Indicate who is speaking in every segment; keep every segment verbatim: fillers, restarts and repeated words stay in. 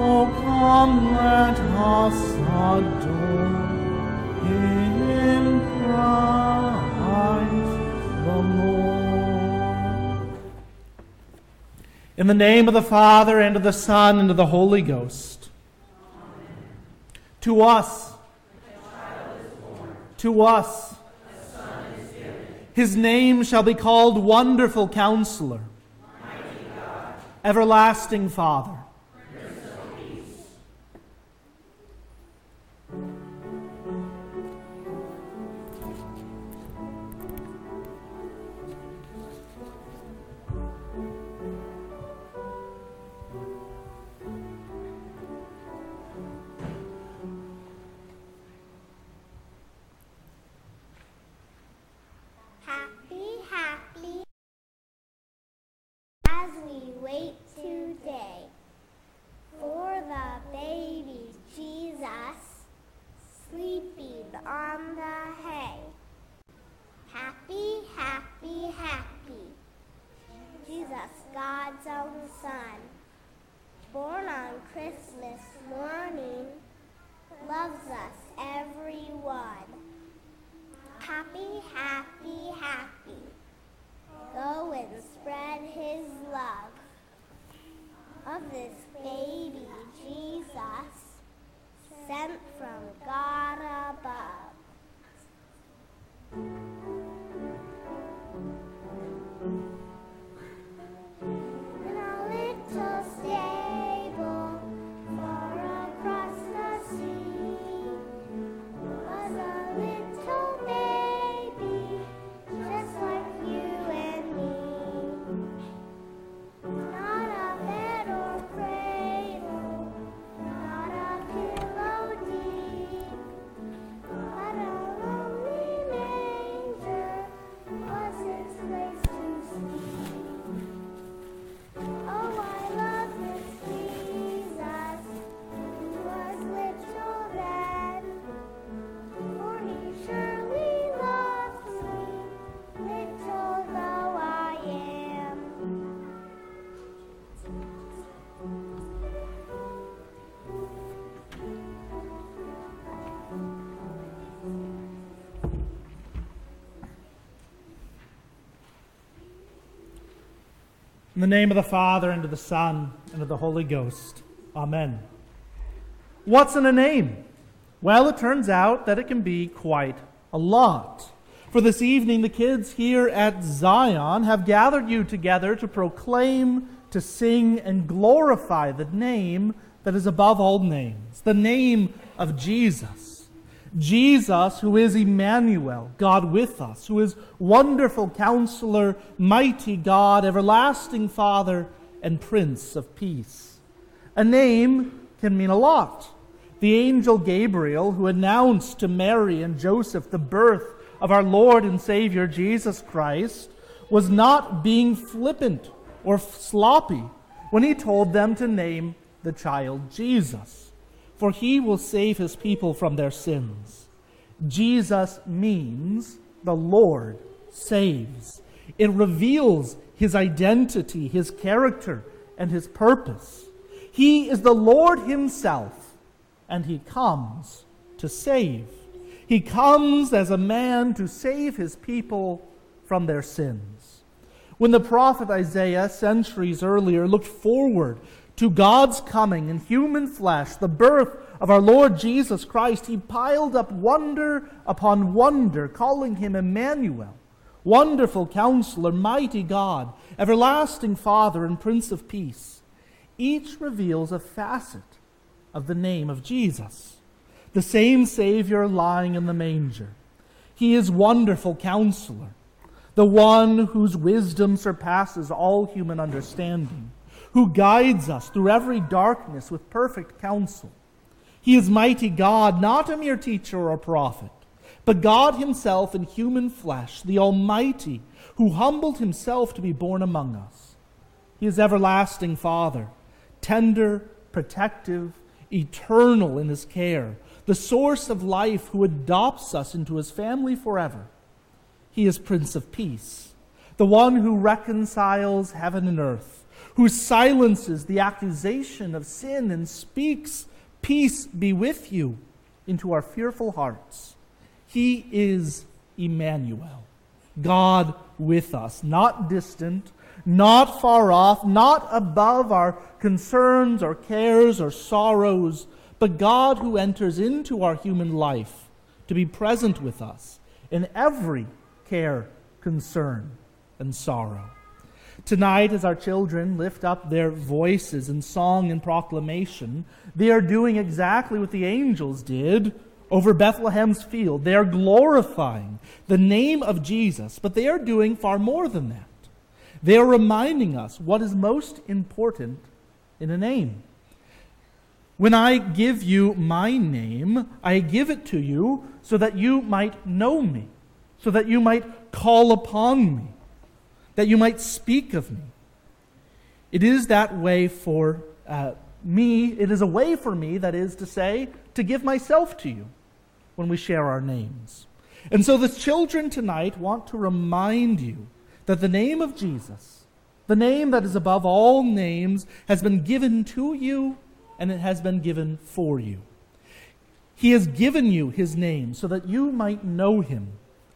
Speaker 1: Oh, come, let us adore in Christ the Lord. In the name of the Father, and of the Son, and of the Holy Ghost. Amen. To us, a child is born. To us, a son is given. His name shall be called Wonderful Counselor, Mighty God, Everlasting Father, Prince of Peace.
Speaker 2: As we wait today for the baby Jesus sleeping on the hay. Happy, happy, happy. Jesus, God's own Son, born on Christmas morning, loves us everyone. Happy, happy, happy. Go and spread his love of this baby Jesus sent from God above. In a little stable far across the sea was a little baby just like you and me. Not a bed or cradle, not a pillow deep, but a lonely manger was his place to sleep. Oh, I love this Jesus, who was little then, for he surely loves me, little though I am.
Speaker 1: In the name of the Father, and of the Son, and of the Holy Ghost. Amen. What's in a name? Well, it turns out that it can be quite a lot. For this evening, the kids here at Zion have gathered you together to proclaim, to sing, and glorify the name that is above all names, the name of Jesus. Jesus, who is Emmanuel, God with us, who is Wonderful Counselor, Mighty God, Everlasting Father, and Prince of Peace. A name can mean a lot. The angel Gabriel, who announced to Mary and Joseph the birth of our Lord and Savior Jesus Christ, was not being flippant or sloppy when he told them to name the child Jesus, for he will save his people from their sins. Jesus means the Lord saves. It reveals his identity, his character, and his purpose. He is the Lord himself, and he comes to save. He comes as a man to save his people from their sins. When the prophet Isaiah, centuries earlier, looked forward to God's coming in human flesh, the birth of our Lord Jesus Christ, he piled up wonder upon wonder, calling him Emmanuel, Wonderful Counselor, Mighty God, Everlasting Father, and Prince of Peace. Each reveals a facet of the name of Jesus, the same Savior lying in the manger. He is Wonderful Counselor, the one whose wisdom surpasses all human understanding, who guides us through every darkness with perfect counsel. He is Mighty God, not a mere teacher or prophet, but God himself in human flesh, the Almighty, who humbled himself to be born among us. He is Everlasting Father, tender, protective, eternal in his care, the source of life who adopts us into his family forever. He is Prince of Peace, the one who reconciles heaven and earth, who silences the accusation of sin and speaks, "Peace be with you," into our fearful hearts. He is Emmanuel, God with us, not distant, not far off, not above our concerns or cares or sorrows, but God who enters into our human life to be present with us in every care, concern, and sorrow. Tonight, as our children lift up their voices in song and proclamation, they are doing exactly what the angels did over Bethlehem's field. They are glorifying the name of Jesus, but they are doing far more than that. They are reminding us what is most important in a name. When I give you my name, I give it to you so that you might know me, so that you might call upon me, that you might speak of me. It is that way for uh, me. It is a way for me, that is to say, to give myself to you when we share our names. And so the children tonight want to remind you that the name of Jesus, the name that is above all names, has been given to you and it has been given for you. He has given you his name so that you might know him,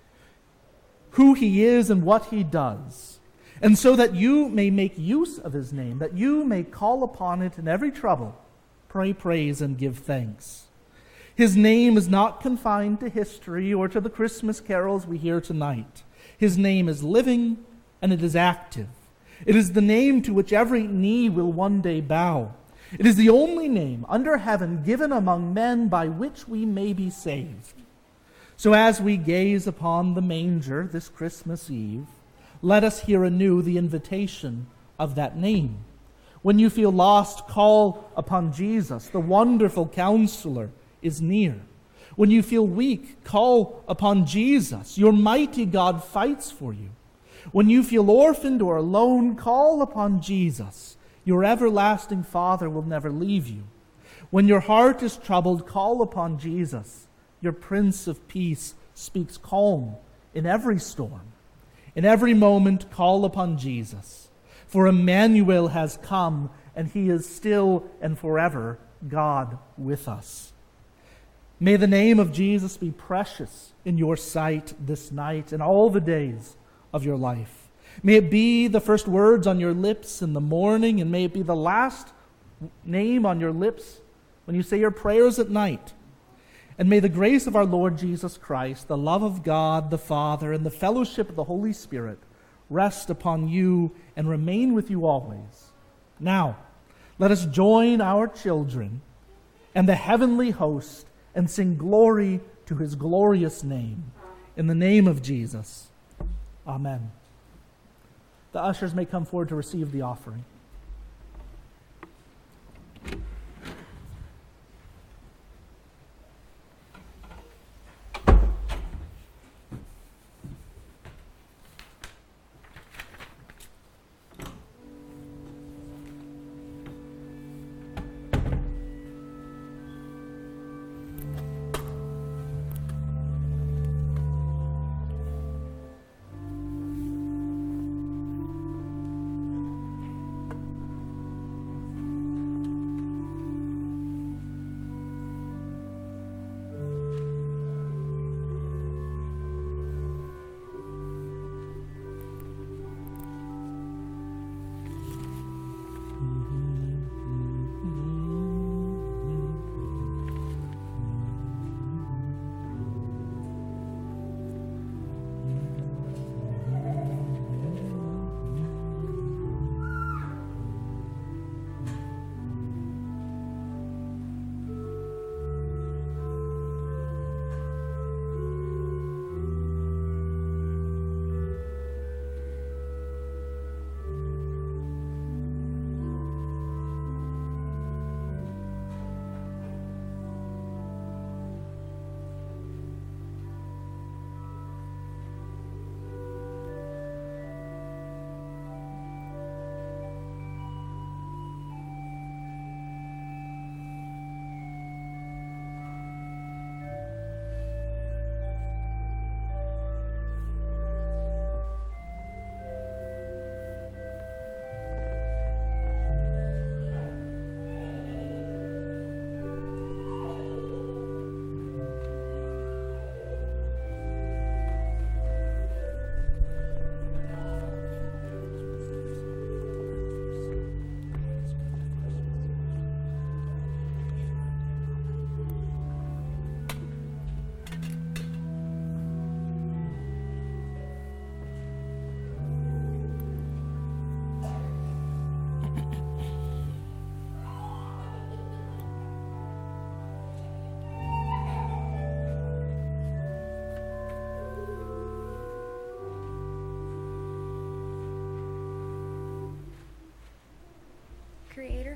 Speaker 1: who he is and what he does, and so that you may make use of his name, that you may call upon it in every trouble, pray, praise, and give thanks. His name is not confined to history or to the Christmas carols we hear tonight. His name is living and it is active. It is the name to which every knee will one day bow. It is the only name under heaven given among men by which we may be saved. So as we gaze upon the manger this Christmas Eve, let us hear anew the invitation of that name. When you feel lost, call upon Jesus. The wonderful counselor is near. When you feel weak, call upon Jesus. Your mighty God fights for you. When you feel orphaned or alone, call upon Jesus. Your everlasting Father will never leave you. When your heart is troubled, call upon Jesus. Your Prince of Peace speaks calm in every storm. In every moment, call upon Jesus. For Emmanuel has come, and he is still and forever God with us. May the name of Jesus be precious in your sight this night and all the days of your life. May it be the first words on your lips in the morning, and may it be the last name on your lips when you say your prayers at night. And may the grace of our Lord Jesus Christ, the love of God the Father, and the fellowship of the Holy Spirit rest upon you and remain with you always. Now, let us join our children and the heavenly host and sing glory to his glorious name. In the name of Jesus. Amen. The ushers may come forward to receive the offering.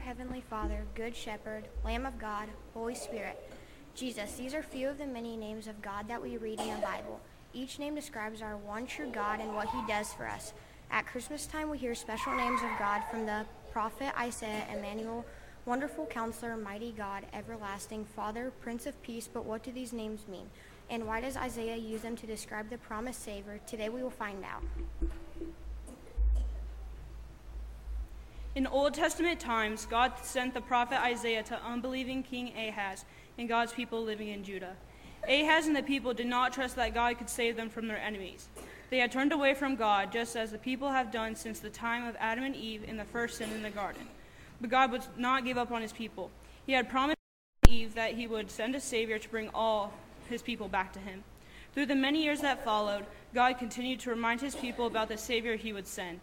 Speaker 3: Heavenly Father, Good Shepherd, Lamb of God, Holy Spirit. Jesus, these are few of the many names of God that we read in the Bible. Each name describes our one true God and what he does for us. At Christmas time, we hear special names of God from the prophet Isaiah, Emmanuel, Wonderful Counselor, Mighty God, Everlasting Father, Prince of Peace. But what do these names mean? And why does Isaiah use them to describe the promised Savior? Today we will find out.
Speaker 4: In Old Testament times, God sent the prophet Isaiah to unbelieving King Ahaz and God's people living in Judah. Ahaz and the people did not trust that God could save them from their enemies. They had turned away from God, just as the people have done since the time of Adam and Eve in the first sin in the garden. But God would not give up on his people. He had promised Eve that he would send a Savior to bring all his people back to him. Through the many years that followed, God continued to remind his people about the Savior he would send.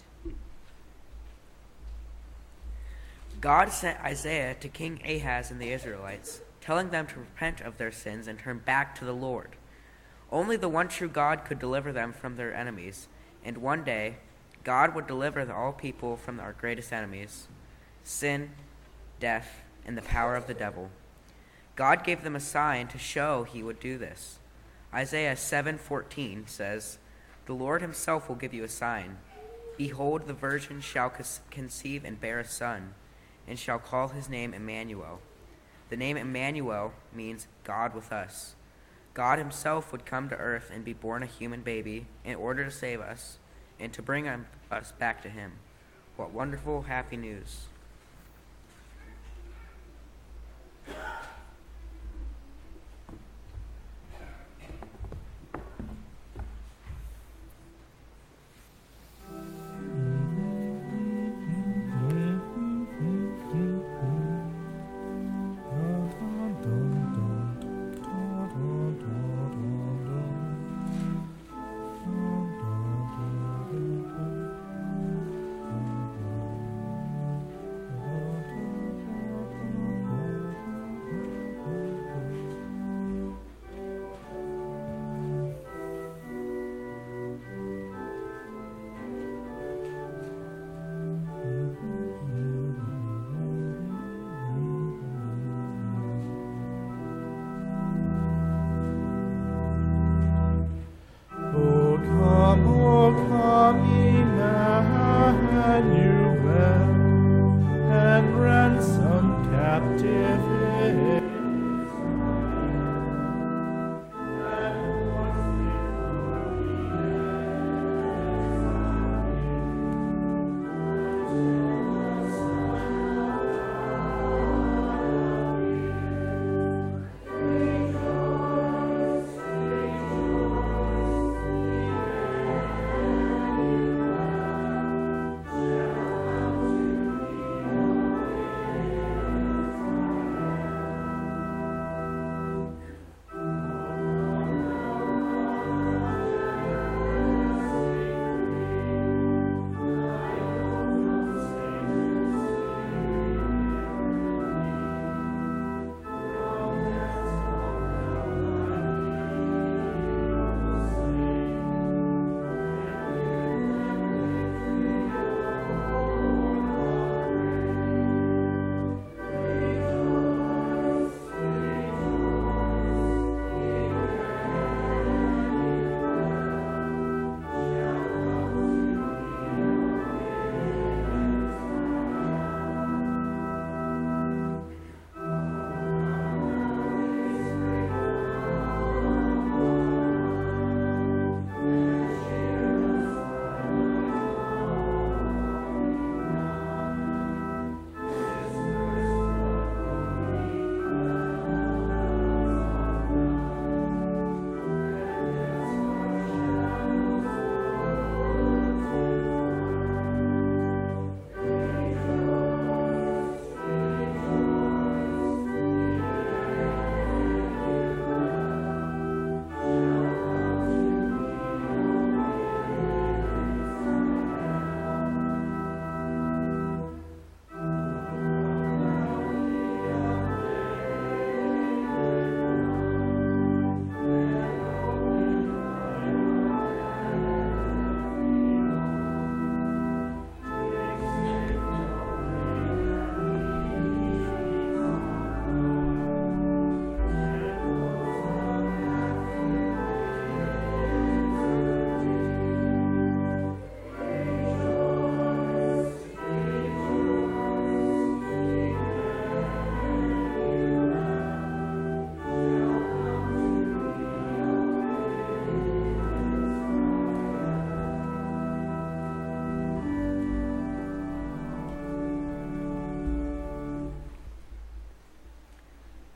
Speaker 5: God sent Isaiah to King Ahaz and the Israelites, telling them to repent of their sins and turn back to the Lord. Only the one true God could deliver them from their enemies, and one day, God would deliver all people from our greatest enemies, sin, death, and the power of the devil. God gave them a sign to show he would do this. Isaiah seven fourteen says, "The Lord himself will give you a sign. Behold, the virgin shall conceive and bear a son, and shall call his name Emmanuel." The name Emmanuel means God with us. God himself would come to earth and be born a human baby in order to save us and to bring us back to him. What wonderful, happy news.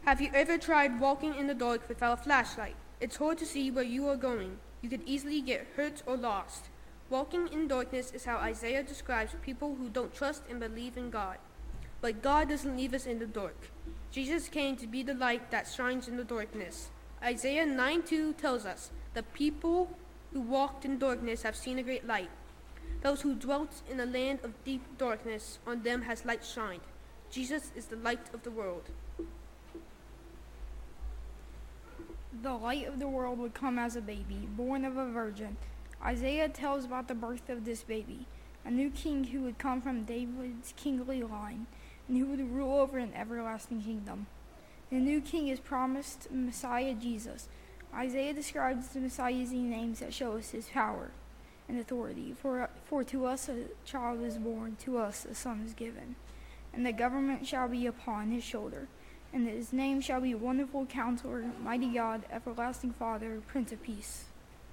Speaker 6: Have you ever tried walking in the dark without a flashlight? It's hard to see where you are going. You could easily get hurt or lost. Walking in darkness is how Isaiah describes people who don't trust and believe in God. But God doesn't leave us in the dark. Jesus came to be the light that shines in the darkness. Isaiah nine two tells us, "The people who walked in darkness have seen a great light. Those who dwelt in a land of deep darkness, on them has light shined." Jesus is the light of the world.
Speaker 7: The light of the world would come as a baby, born of a virgin. Isaiah tells about the birth of this baby, a new king who would come from David's kingly line, and who would rule over an everlasting kingdom. The new king is promised Messiah Jesus. Isaiah describes the Messiah using names that show us his power and authority. For, for to us a child is born, to us a son is given, and the government shall be upon his shoulder. And his name shall be Wonderful Counselor, Mighty God, Everlasting Father, Prince of Peace.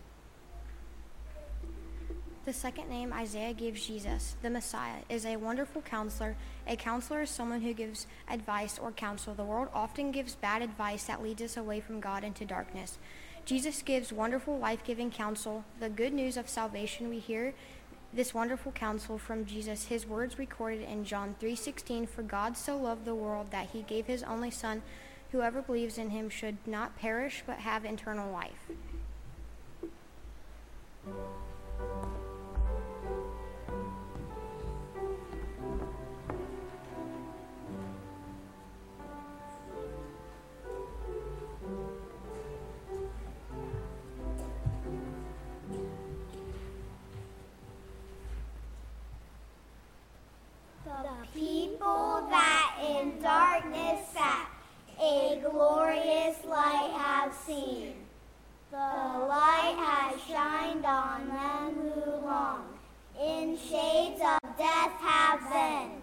Speaker 3: The second name Isaiah gives Jesus, the Messiah, is a wonderful counselor. A counselor is someone who gives advice or counsel. The world often gives bad advice that leads us away from God into darkness. Jesus gives wonderful, life-giving counsel. The good news of salvation, we hear this wonderful counsel from Jesus, his words recorded in John three sixteen, "For God so loved the world that he gave his only Son. Whoever believes in him should not perish but have eternal life."
Speaker 2: The people that in darkness sat, a glorious light have seen. The light has shined on them who long in shades of death have been.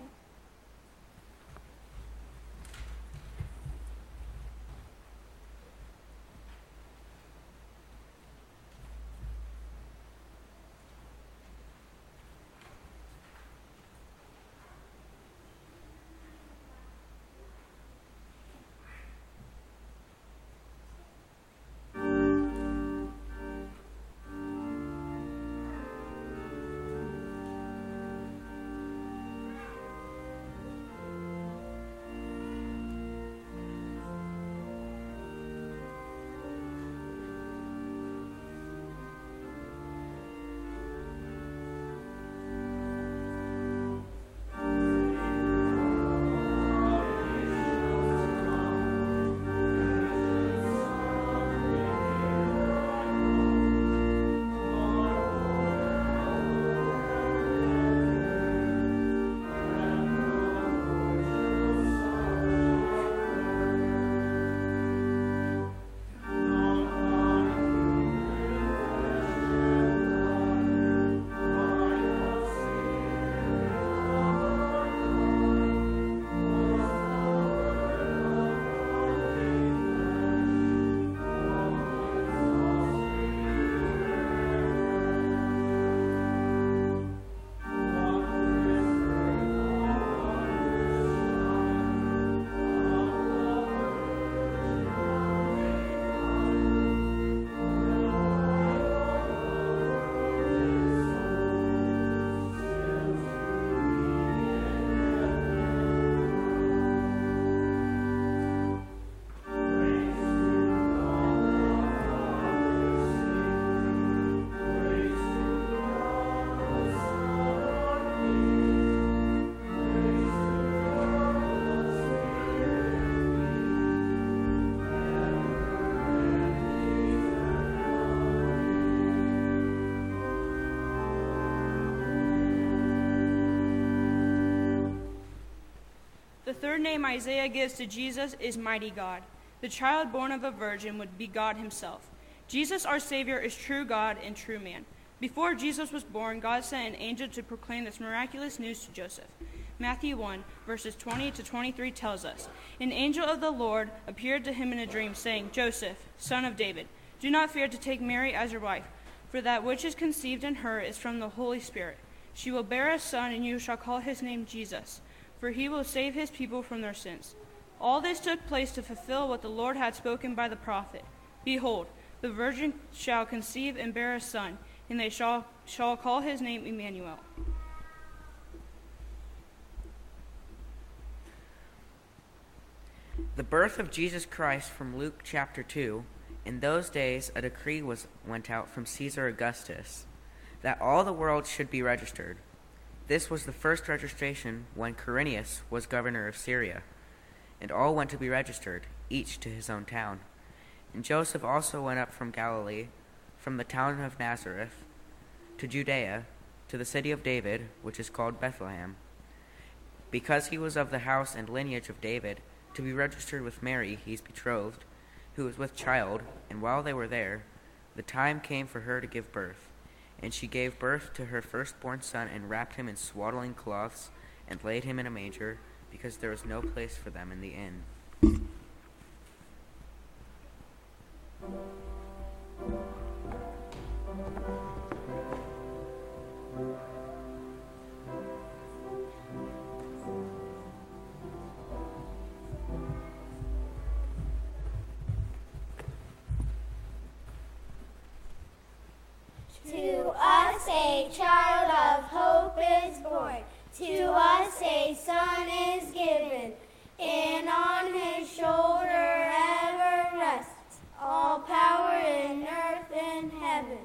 Speaker 4: The third name Isaiah gives to Jesus is Mighty God. The child born of a virgin would be God himself. Jesus, our Savior, is true God and true man. Before Jesus was born, God sent an angel to proclaim this miraculous news to Joseph. Matthew one, verses twenty to twenty-three tells us, "An angel of the Lord appeared to him in a dream, saying, 'Joseph, son of David, do not fear to take Mary as your wife, for that which is conceived in her is from the Holy Spirit. She will bear a son, and you shall call his name Jesus, for he will save his people from their sins.' All this took place to fulfill what the Lord had spoken by the prophet. Behold, the virgin shall conceive and bear a son, and they shall, shall call his name Emmanuel.
Speaker 5: The birth of Jesus Christ from Luke chapter two. In those days a decree was went out from Caesar Augustus that all the world should be registered. This was the first registration when Quirinius was governor of Syria, and all went to be registered, each to his own town. And Joseph also went up from Galilee, from the town of Nazareth, to Judea, to the city of David, which is called Bethlehem, because he was of the house and lineage of David, to be registered with Mary, his betrothed, who was with child. And while they were there, the time came for her to give birth. And she gave birth to her firstborn son, and wrapped him in swaddling cloths, and laid him in a manger, because there was no place for them in the inn.
Speaker 2: To us a child of hope is born. To us a son is given. And on his shoulder ever rests all power in earth and heaven.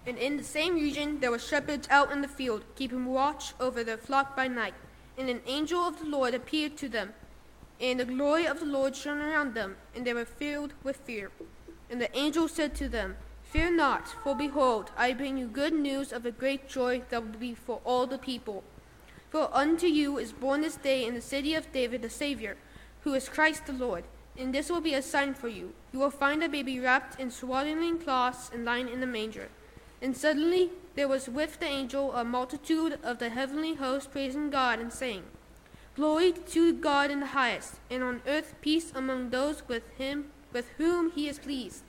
Speaker 6: And in the same region there were shepherds out in the field, keeping watch over their flock by night. And an angel of the Lord appeared to them, and the glory of the Lord shone around them, and they were filled with fear. And the angel said to them, Fear not, for behold, I bring you good news of a great joy that will be for all the people. For unto you is born this day in the city of David a Savior, who is Christ the Lord. And this will be a sign for you. You will find a baby wrapped in swaddling cloths and lying in a manger. And suddenly there was with the angel a multitude of the heavenly host praising God and saying, Glory to God in the highest, and on earth peace among those with him with whom he is pleased.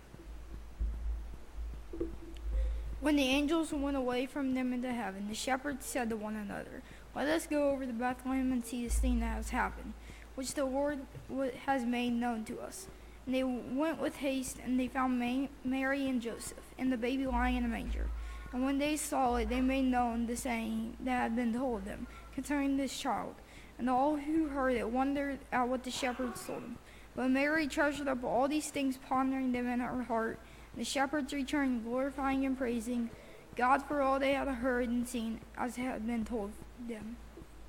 Speaker 7: When the angels went away from them into heaven, the shepherds said to one another, Let us go over to Bethlehem and see this thing that has happened, which the Lord has made known to us. And they went with haste, and they found Mary and Joseph, and the baby lying in a manger. And when they saw it, they made known the saying that had been told them concerning this child. And all who heard it wondered at what the shepherds told them. But Mary treasured up all these things, pondering them in her heart. And the shepherds returned, glorifying and praising God for all they had heard and seen, as had been told them.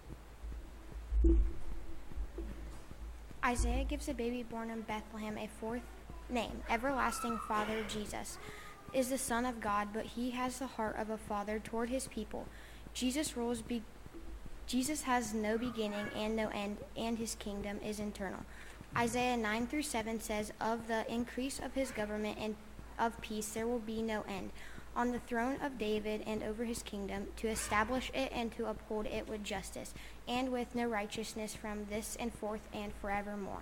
Speaker 3: Isaiah gives the baby born in Bethlehem a fourth name. Everlasting Father Jesus is the Son of God, but he has the heart of a father toward his people. Jesus rules. Be- Jesus has no beginning and no end, and his kingdom is eternal. Isaiah nine through seven says, Of the increase of his government and of peace there will be no end, on the throne of David and over his kingdom, to establish it and to uphold it with justice, and with no righteousness from this and forth and forevermore.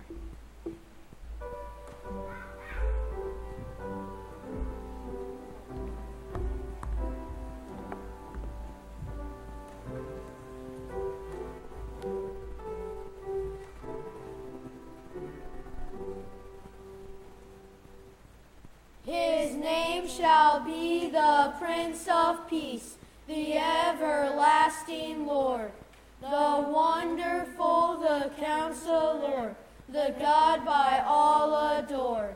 Speaker 2: His name shall be the Prince of Peace, the everlasting Lord, the wonderful, the Counselor, the God by all adored.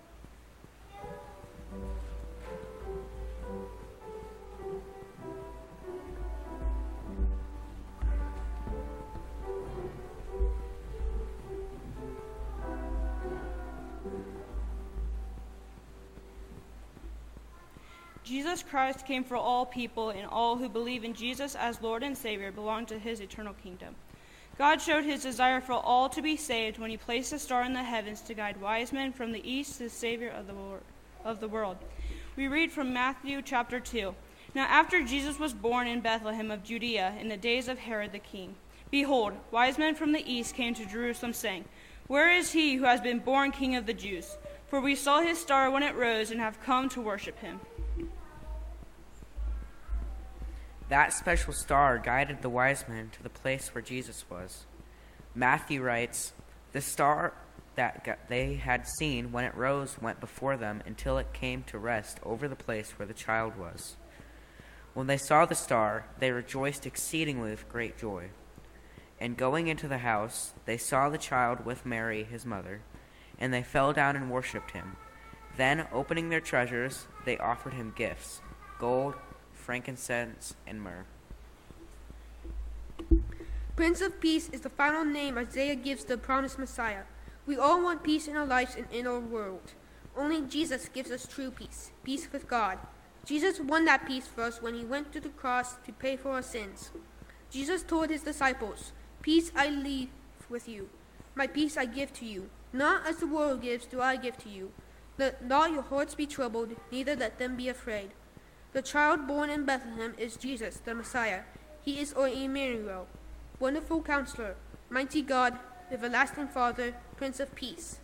Speaker 4: Jesus Christ came for all people, and all who believe in Jesus as Lord and Savior belong to his eternal kingdom. God showed his desire for all to be saved when he placed a star in the heavens to guide wise men from the east to the Savior of the, wor- of the world. We read from Matthew chapter two. Now after Jesus was born in Bethlehem of Judea in the days of Herod the king, behold, wise men from the east came to Jerusalem, saying, Where is he who has been born King of the Jews? For we saw his star when it rose and have come to worship him.
Speaker 5: That special star guided the wise men to the place where Jesus was. Matthew writes, The star that they had seen when it rose went before them until it came to rest over the place where the child was. When they saw the star, they rejoiced exceedingly with great joy. And going into the house, they saw the child with Mary, his mother, and they fell down and worshipped him. Then, opening their treasures, they offered him gifts, gold, frankincense, and myrrh.
Speaker 6: Prince of Peace is the final name Isaiah gives the promised Messiah. We all want peace in our lives and in our world. Only Jesus gives us true peace, peace with God. Jesus won that peace for us when he went to the cross to pay for our sins. Jesus told his disciples, Peace I leave with you, my peace I give to you. Not as the world gives do I give to you. Let not your hearts be troubled, neither let them be afraid. The child born in Bethlehem is Jesus, the Messiah. He is our Emmanuel, Wonderful Counselor, Mighty God, Everlasting Father, Prince of Peace.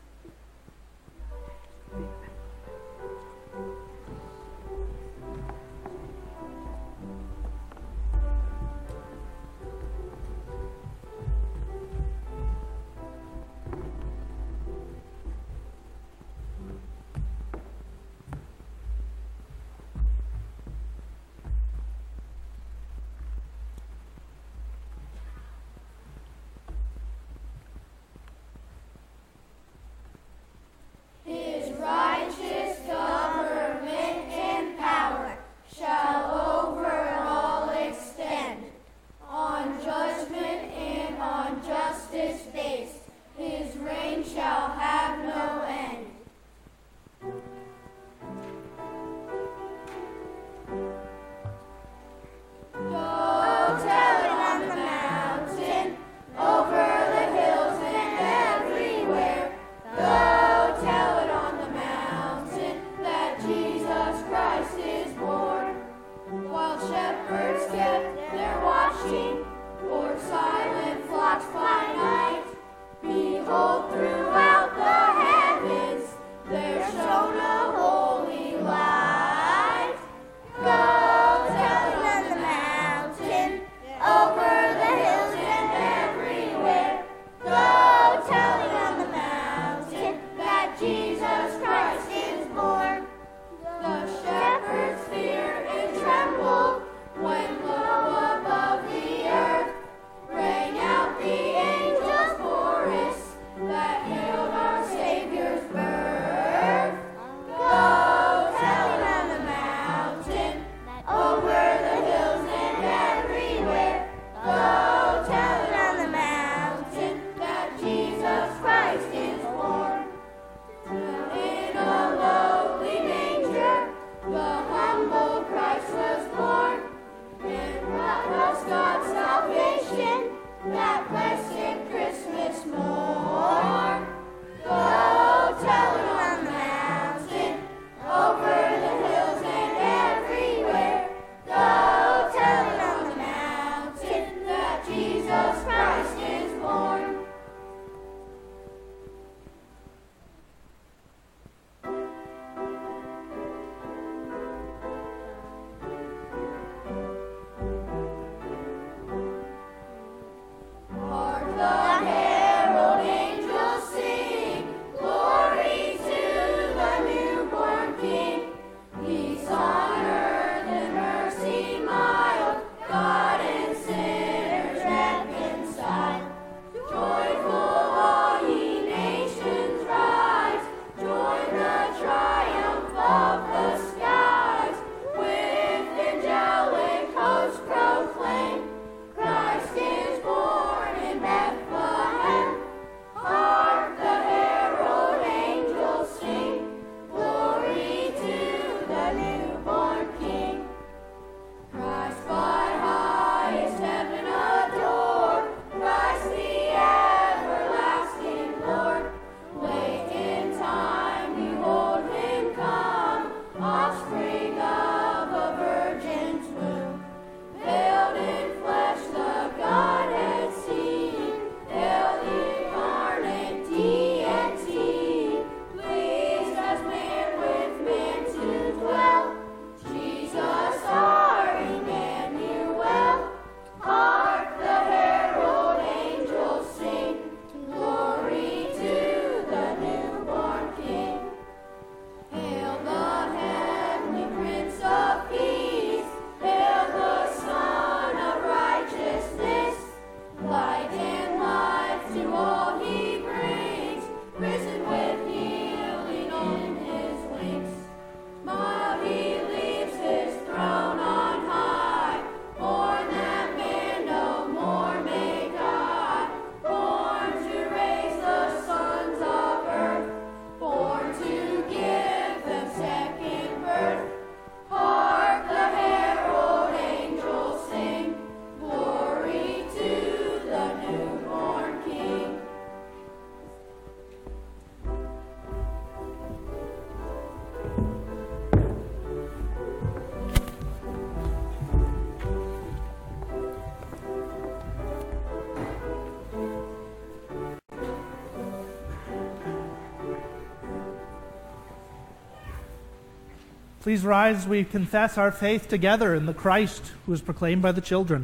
Speaker 1: Please rise as we confess our faith together in the Christ who is proclaimed by the children.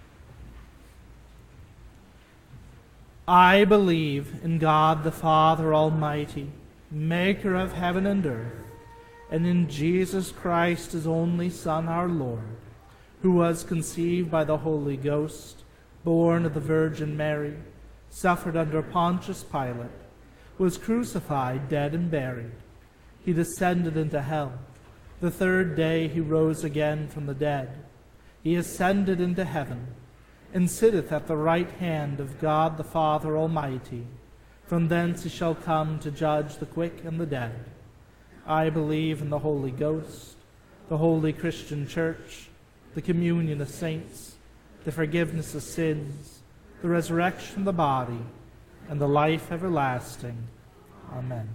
Speaker 1: I believe in God the Father Almighty, maker of heaven and earth, and in Jesus Christ, his only Son, our Lord, who was conceived by the Holy Ghost, born of the Virgin Mary, suffered under Pontius Pilate, was crucified, dead, and buried. He descended into hell. The third day he rose again from the dead. He ascended into heaven, and sitteth at the right hand of God the Father Almighty. From thence he shall come to judge the quick and the dead. I believe in the Holy Ghost, the holy Christian Church, the communion of saints, the forgiveness of sins, the resurrection of the body, and the life everlasting. Amen.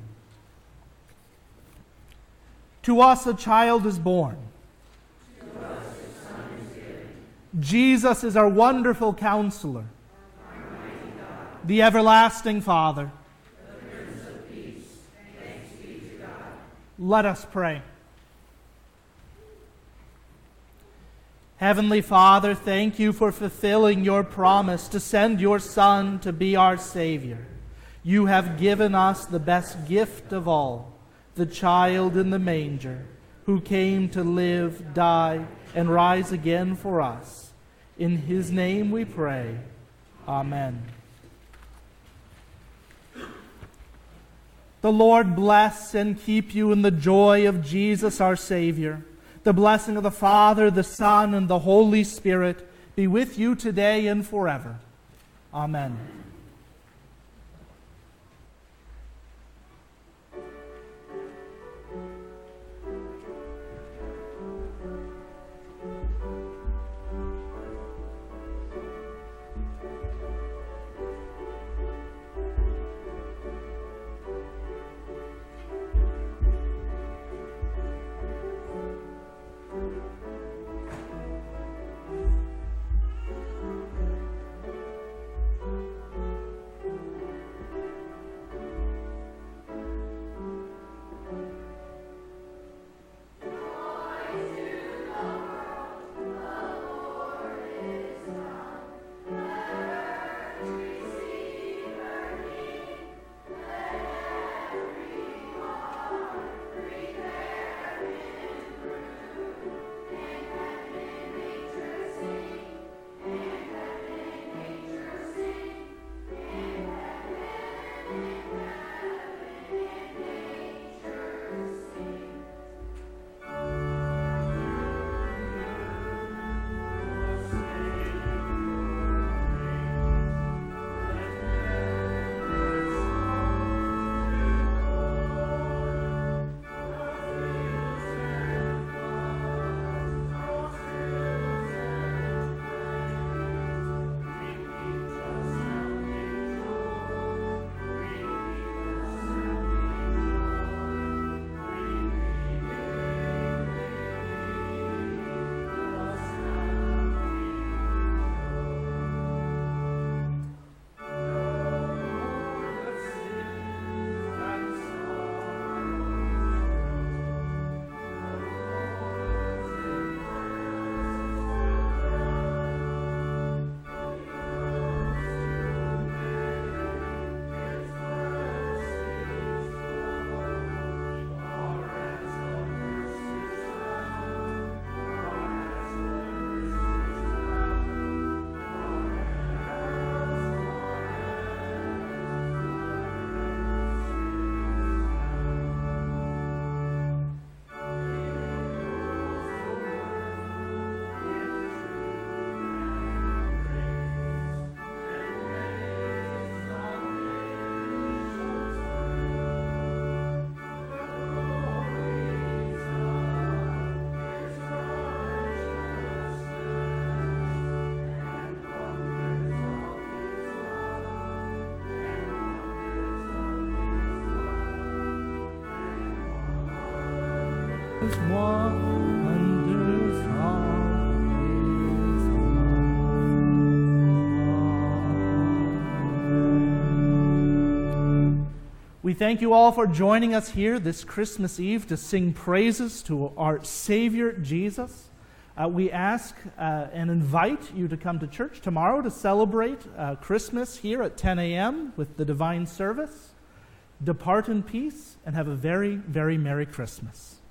Speaker 1: To us a child is born. To us a son is given. Jesus is our wonderful counselor, our mighty God, the everlasting Father, the Prince of Peace. Thanks be to God. Let us pray. Heavenly Father, thank you for fulfilling your promise to send your Son to be our Savior. You have given us the best gift of all, the child in the manger, who came to live, die, and rise again for us. In his name we pray. Amen. The Lord bless and keep you in the joy of Jesus our Savior. The blessing of the Father, the Son, and the Holy Spirit be with you today and forever. Amen. We thank you all for joining us here this Christmas Eve to sing praises to our Savior Jesus. Uh, we ask uh, and invite you to come to church tomorrow to celebrate uh, Christmas here at ten a.m. with the divine service. Depart in peace and have a very, very Merry Christmas.